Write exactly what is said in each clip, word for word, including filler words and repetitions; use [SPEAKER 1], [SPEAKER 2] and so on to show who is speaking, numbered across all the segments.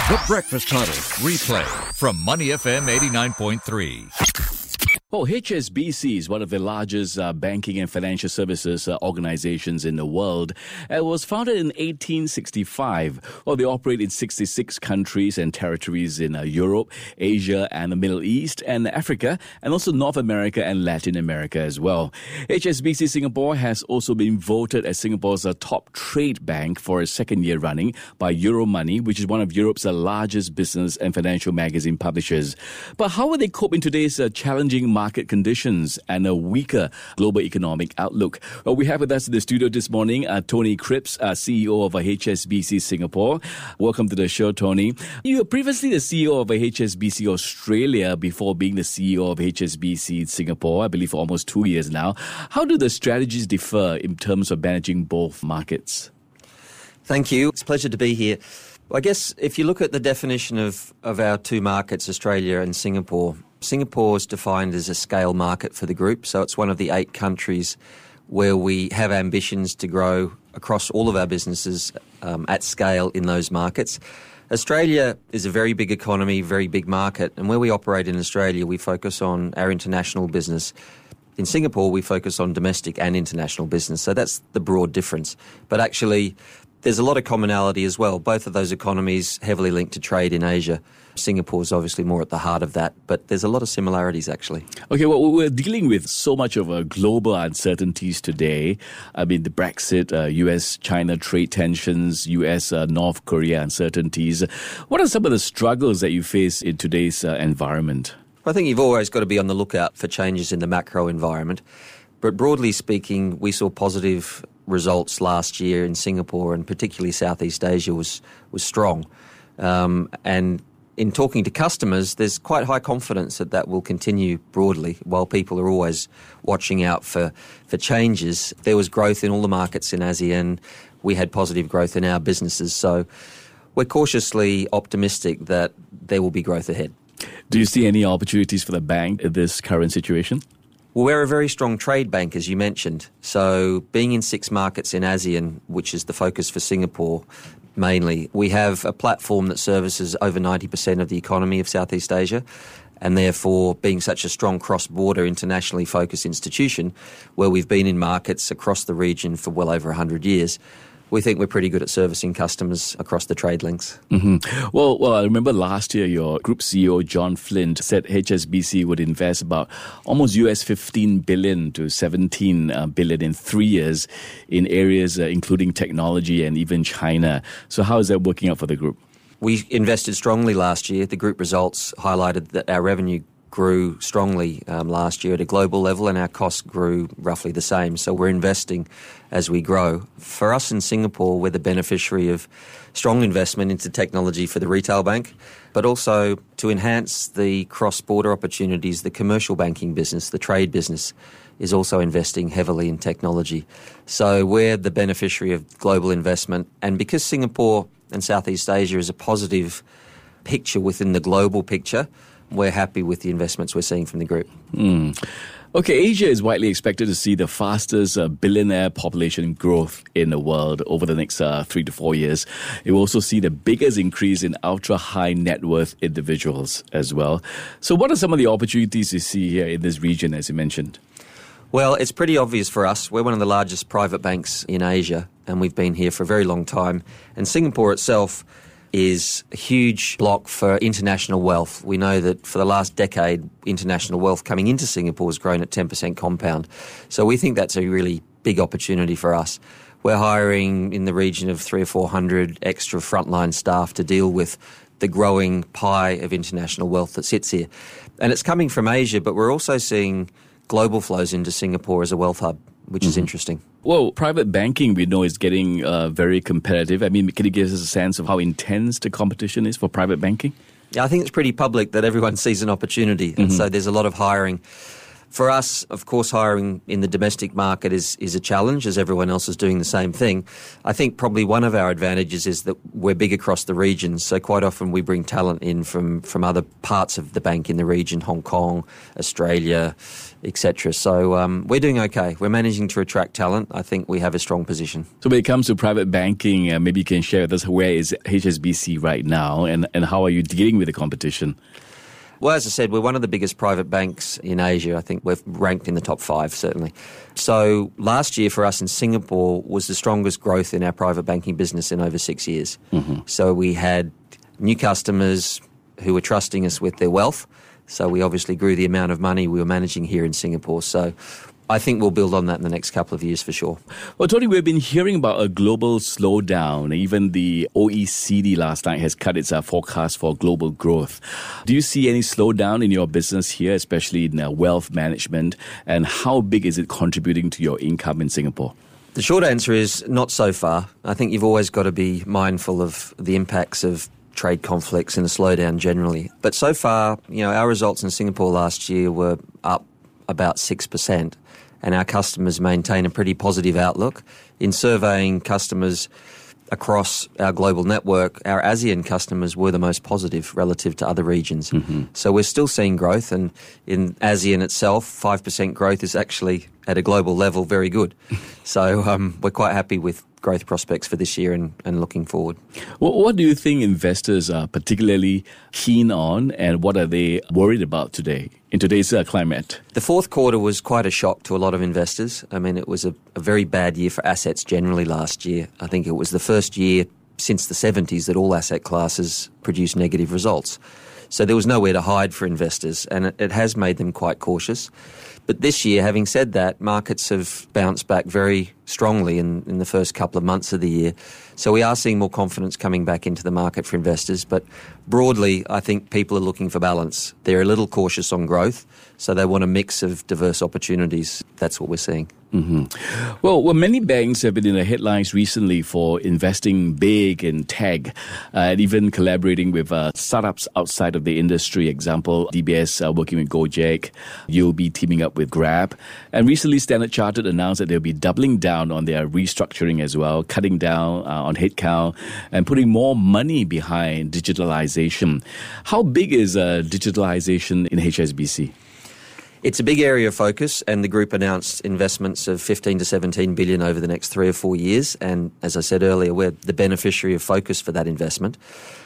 [SPEAKER 1] The Breakfast Huddle replay from Money F M eighty-nine point three.
[SPEAKER 2] Well, H S B C is one of the largest uh, banking and financial services uh, organizations in the world. It was founded in eighteen sixty-five. Well, they operate in sixty-six countries and territories in uh, Europe, Asia, and the Middle East, and Africa, and also North America and Latin America as well. H S B C Singapore has also been voted as Singapore's uh, top trade bank for a second year running by Euromoney, which is one of Europe's uh, largest business and financial magazine publishers. But how will they cope in today's uh, challenging market conditions and a weaker global economic outlook? Well, we have with us in the studio this morning uh, Tony Cripps, uh, C E O of uh, H S B C Singapore. Welcome to the show, Tony. You were previously the C E O of uh, H S B C Australia before being the C E O of H S B C Singapore, I believe for almost two years now. How do the strategies differ in terms of managing both markets?
[SPEAKER 3] Thank you. It's a pleasure to be here. I guess if you look at the definition of, of our two markets, Australia and Singapore, Singapore is defined as a scale market for the group. So it's one of the eight countries where we have ambitions to grow across all of our businesses um, at scale in those markets. Australia is a very big economy, very big market. And where we operate in Australia, we focus on our international business. In Singapore, we focus on domestic and international business. So that's the broad difference. But actually, there's a lot of commonality as well. Both of those economies heavily linked to trade in Asia. Singapore is obviously more at the heart of that, but there's a lot of similarities actually.
[SPEAKER 2] Okay, well, we're dealing with so much of a global uncertainties today. I mean, the Brexit, uh, U S China trade tensions, U S uh, North Korea uncertainties. What are some of the struggles that you face in today's uh, environment?
[SPEAKER 3] I think you've always got to be on the lookout for changes in the macro environment. But broadly speaking, we saw positive results last year in Singapore, and particularly Southeast Asia was was strong. Um, and in talking to customers, there's quite high confidence that that will continue broadly. While people are always watching out for, for changes, there was growth in all the markets in ASEAN. We had positive growth in our businesses. So we're cautiously optimistic that there will be growth ahead.
[SPEAKER 2] Do you see any opportunities for the bank in this current situation?
[SPEAKER 3] Well, we're a very strong trade bank, as you mentioned. So being in six markets in ASEAN, which is the focus for Singapore mainly, we have a platform that services over ninety percent of the economy of Southeast Asia. And therefore, being such a strong cross-border, internationally focused institution, where we've been in markets across the region for well over one hundred years, we think we're pretty good at servicing customers across the trade links.
[SPEAKER 2] Mm-hmm. Well, well, I remember last year your group C E O, John Flint, said H S B C would invest about almost U S fifteen billion to seventeen billion in three years in areas uh, including technology and even China. So how is that working out for the group?
[SPEAKER 3] We invested strongly last year. The group results highlighted that our revenue grew strongly um, last year at a global level, and our costs grew roughly the same. So we're investing as we grow. For us in Singapore, we're the beneficiary of strong investment into technology for the retail bank, but also to enhance the cross-border opportunities. The commercial banking business, the trade business, is also investing heavily in technology. So we're the beneficiary of global investment. And because Singapore and Southeast Asia is a positive picture within the global picture, we're happy with the investments we're seeing from the group.
[SPEAKER 2] Mm. Okay, Asia is widely expected to see the fastest uh, billionaire population growth in the world over the next uh, three to four years. It will also see the biggest increase in ultra-high net worth individuals as well. So what are some of the opportunities you see here in this region, as you mentioned?
[SPEAKER 3] Well, it's pretty obvious for us. We're one of the largest private banks in Asia, and we've been here for a very long time. And Singapore itself is a huge block for international wealth. We know that for the last decade, international wealth coming into Singapore has grown at ten percent compound. So we think that's a really big opportunity for us. We're hiring in the region of three or four hundred extra frontline staff to deal with the growing pie of international wealth that sits here. And it's coming from Asia, but we're also seeing global flows into Singapore as a wealth hub, which mm-hmm. is interesting.
[SPEAKER 2] Well, private banking, we know, is getting uh, very competitive. I mean, can you give us a sense of how intense the competition is for private banking?
[SPEAKER 3] Yeah, I think it's pretty public that everyone sees an opportunity. And mm-hmm. so there's a lot of hiring. For us, of course, hiring in the domestic market is, is a challenge, as everyone else is doing the same thing. I think probably one of our advantages is that we're big across the region, so quite often we bring talent in from, from other parts of the bank in the region, Hong Kong, Australia, et cetera. So um, we're doing okay. We're managing to attract talent. I think we have a strong position.
[SPEAKER 2] So when it comes to private banking, uh, maybe you can share with us where is H S B C right now and, and how are you dealing with the competition?
[SPEAKER 3] Well, as I said, we're one of the biggest private banks in Asia. I think we're ranked in the top five, certainly. So last year for us in Singapore was the strongest growth in our private banking business in over six years. Mm-hmm. So we had new customers who were trusting us with their wealth. So we obviously grew the amount of money we were managing here in Singapore. So I think we'll build on that in the next couple of years for sure.
[SPEAKER 2] Well, Tony, we've been hearing about a global slowdown. Even the O E C D last night has cut its uh, forecast for global growth. Do you see any slowdown in your business here, especially in uh, wealth management? And how big is it contributing to your income in Singapore?
[SPEAKER 3] The short answer is not so far. I think you've always got to be mindful of the impacts of trade conflicts and a slowdown generally. But so far, you know, our results in Singapore last year were up about six percent. And our customers maintain a pretty positive outlook. In surveying customers across our global network, our ASEAN customers were the most positive relative to other regions. Mm-hmm. So we're still seeing growth, and in ASEAN itself, five percent growth is actually, at a global level, very good. So um, we're quite happy with growth prospects for this year and, and looking forward.
[SPEAKER 2] Well, what do you think investors are particularly keen on, and what are they worried about today, in today's uh, climate?
[SPEAKER 3] The fourth quarter was quite a shock to a lot of investors. I mean, it was a, a very bad year for assets generally last year. I think it was the first year since the seventies that all asset classes produced negative results. So there was nowhere to hide for investors, and it, it has made them quite cautious. But this year, having said that, markets have bounced back very strongly in, in the first couple of months of the year. So we are seeing more confidence coming back into the market for investors. But broadly, I think people are looking for balance. They're a little cautious on growth, so they want a mix of diverse opportunities. That's what we're seeing.
[SPEAKER 2] Mm-hmm. Well, well, many banks have been in the headlines recently for investing big in tech uh, and even collaborating with uh, startups outside of the industry. Example, D B S uh, working with Gojek, U O B teaming up with Grab. And recently, Standard Chartered announced that they'll be doubling down on their restructuring as well, cutting down uh, on headcount and putting more money behind digitalization. How big is uh, digitalization in H S B C?
[SPEAKER 3] It's a big area of focus, and the group announced investments of fifteen to seventeen billion over the next three or four years. And as I said earlier, we're the beneficiary of focus for that investment.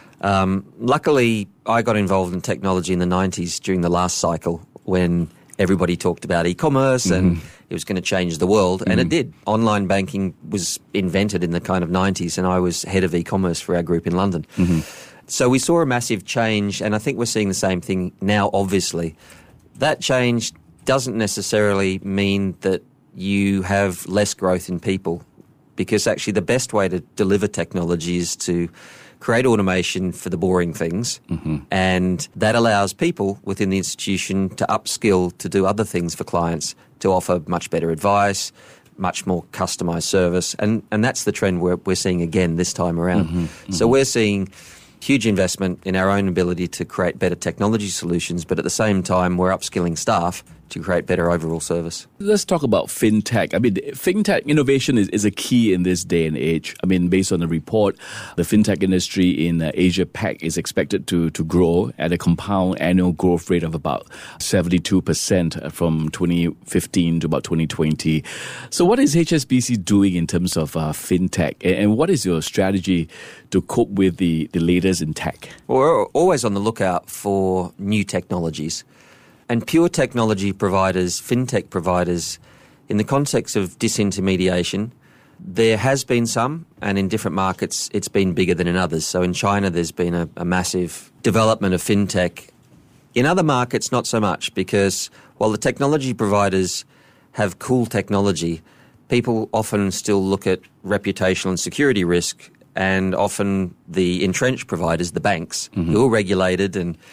[SPEAKER 3] Um, luckily, I got involved in technology in the nineties during the last cycle when everybody talked about e-commerce mm-hmm. and it was going to change the world, mm-hmm. and it did. Online banking was invented in the kind of nineties, and I was head of e-commerce for our group in London. Mm-hmm. So we saw a massive change, and I think we're seeing the same thing now, obviously. That change doesn't necessarily mean that you have less growth in people, because actually the best way to deliver technology is to create automation for the boring things, mm-hmm. and that allows people within the institution to upskill to do other things for clients, to offer much better advice, much more customised service, and, and that's the trend we're, we're seeing again this time around. Mm-hmm. Mm-hmm. So we're seeing huge investment in our own ability to create better technology solutions, but at the same time, we're upskilling staff to create better overall service.
[SPEAKER 2] Let's talk about fintech. I mean, fintech innovation is, is a key in this day and age. I mean, based on the report, the fintech industry in uh, Asia Pac is expected to, to grow at a compound annual growth rate of about seventy-two percent from twenty fifteen to about twenty twenty. So what is H S B C doing in terms of uh, fintech? And, and what is your strategy to cope with the, the latest in tech?
[SPEAKER 3] Well, we're always on the lookout for new technologies. And pure technology providers, fintech providers, in the context of disintermediation, there has been some, and in different markets it's been bigger than in others. So in China there's been a, a massive development of fintech. In other markets, not so much, because while the technology providers have cool technology, people often still look at reputational and security risk, and often the entrenched providers, the banks, mm-hmm. who are regulated and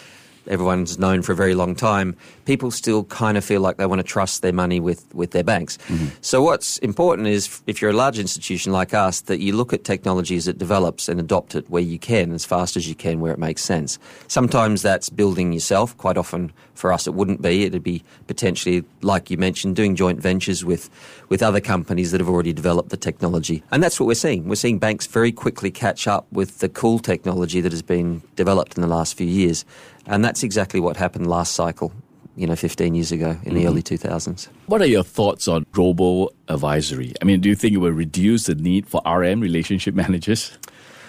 [SPEAKER 3] everyone's known for a very long time, people still kind of feel like they want to trust their money with, with their banks. Mm-hmm. So what's important is, if you're a large institution like us, that you look at technology as it develops and adopt it where you can, as fast as you can, where it makes sense. Sometimes that's building yourself. Quite often for us it wouldn't be. It'd be potentially, like you mentioned, doing joint ventures with, with other companies that have already developed the technology. And that's what we're seeing. We're seeing banks very quickly catch up with the cool technology that has been developed in the last few years. And that's exactly what happened last cycle, you know, fifteen years ago in mm-hmm. the early two thousands.
[SPEAKER 2] What are your thoughts on robo-advisory? I mean, do you think it will reduce the need for R M, relationship managers?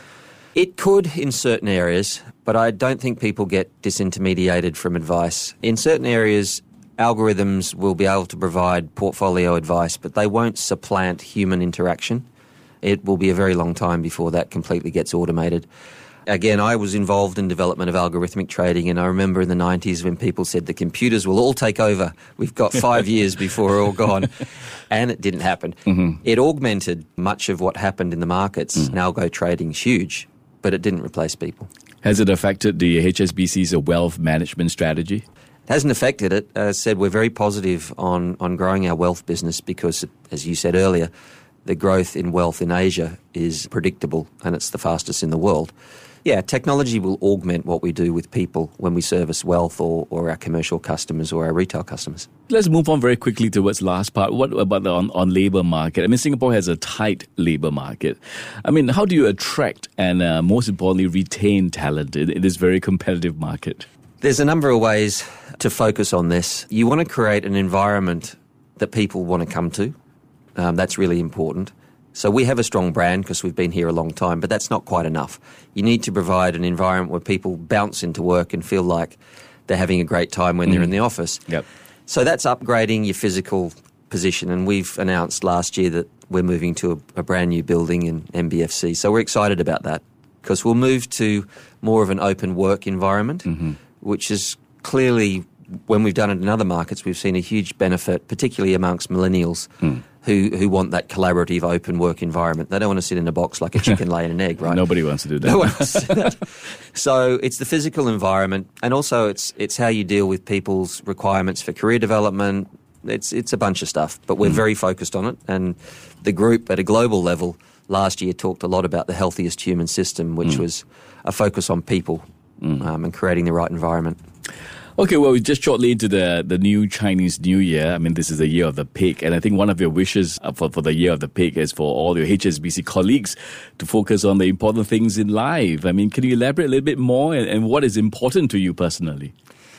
[SPEAKER 3] It could in certain areas, but I don't think people get disintermediated from advice. In certain areas, algorithms will be able to provide portfolio advice, but they won't supplant human interaction. It will be a very long time before that completely gets automated. Again, I was involved in development of algorithmic trading, and I remember in the nineties when people said the computers will all take over. We've got five years before we're all gone. And it didn't happen. Mm-hmm. It augmented much of what happened in the markets. Mm. And algo trading is huge, but it didn't replace people.
[SPEAKER 2] Has it affected the H S B C's wealth management strategy?
[SPEAKER 3] It hasn't affected it. As I said, we're very positive on, on growing our wealth business because, as you said earlier, the growth in wealth in Asia is predictable and it's the fastest in the world. Yeah, technology will augment what we do with people when we service wealth or, or our commercial customers or our retail customers.
[SPEAKER 2] Let's move on very quickly towards the last part. What about the on, on labour market? I mean, Singapore has a tight labour market. I mean, how do you attract and, uh, most importantly, retain talent in, in this very competitive market?
[SPEAKER 3] There's a number of ways to focus on this. You want to create an environment that people want to come to. Um, that's really important. So we have a strong brand because we've been here a long time, but that's not quite enough. You need to provide an environment where people bounce into work and feel like they're having a great time when mm. they're in the office.
[SPEAKER 2] Yep.
[SPEAKER 3] So that's upgrading your physical position, and we've announced last year that we're moving to a, a brand new building in M B F C. So we're excited about that because we'll move to more of an open work environment, mm-hmm. which is clearly, when we've done it in other markets, we've seen a huge benefit, particularly amongst millennials mm. who, who want that collaborative open work environment. They don't want to sit in a box like a chicken laying an egg, right?
[SPEAKER 2] Nobody wants to do that.
[SPEAKER 3] No one wants to do that. So it's the physical environment, and also it's it's how you deal with people's requirements for career development. It's it's a bunch of stuff, but we're mm. very focused on it. And the group at a global level last year talked a lot about the healthiest human system, which mm. was a focus on people mm. um, and creating the right environment.
[SPEAKER 2] Okay, well, we're just shortly into the, the new Chinese New Year. I mean, this is the Year of the Pig, and I think one of your wishes for, for the Year of the Pig is for all your H S B C colleagues to focus on the important things in life. I mean, can you elaborate a little bit more, and, and what is important to you personally?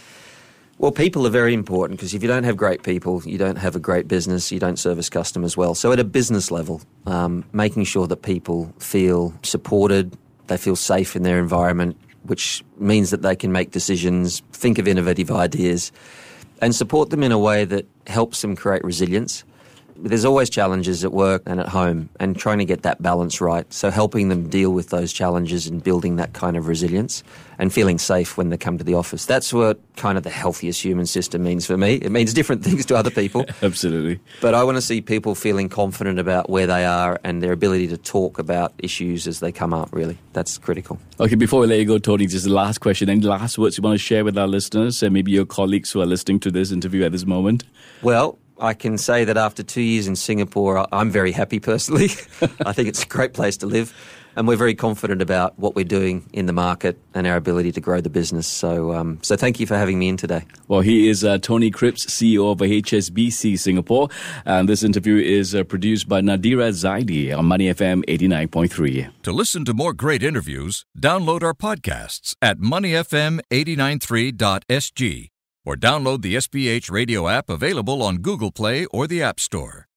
[SPEAKER 3] Well, people are very important because if you don't have great people, you don't have a great business, you don't service customers well. So at a business level, um, making sure that people feel supported, they feel safe in their environment, which means that they can make decisions, think of innovative ideas, and support them in a way that helps them create resilience. There's always challenges at work and at home, and trying to get that balance right. So helping them deal with those challenges and building that kind of resilience and feeling safe when they come to the office. That's what kind of the healthiest human system means for me. It means different things to other people.
[SPEAKER 2] Absolutely.
[SPEAKER 3] But I want to see people feeling confident about where they are and their ability to talk about issues as they come up, really. That's critical.
[SPEAKER 2] Okay, before we let you go, Tony, just the last question. Any last words you want to share with our listeners and maybe your colleagues who are listening to this interview at this moment?
[SPEAKER 3] Well, I can say that after two years in Singapore, I'm very happy personally. I think it's a great place to live. And we're very confident about what we're doing in the market and our ability to grow the business. So um, so thank you for having me in today.
[SPEAKER 2] Well, he is uh, Tony Cripps, C E O of H S B C Singapore. And this interview is uh, produced by Nadira Zaidi on Money F M eighty-nine point three.
[SPEAKER 1] To listen to more great interviews, download our podcasts at money f m eight nine three dot s g or download the S B H radio app available on Google Play or the App Store.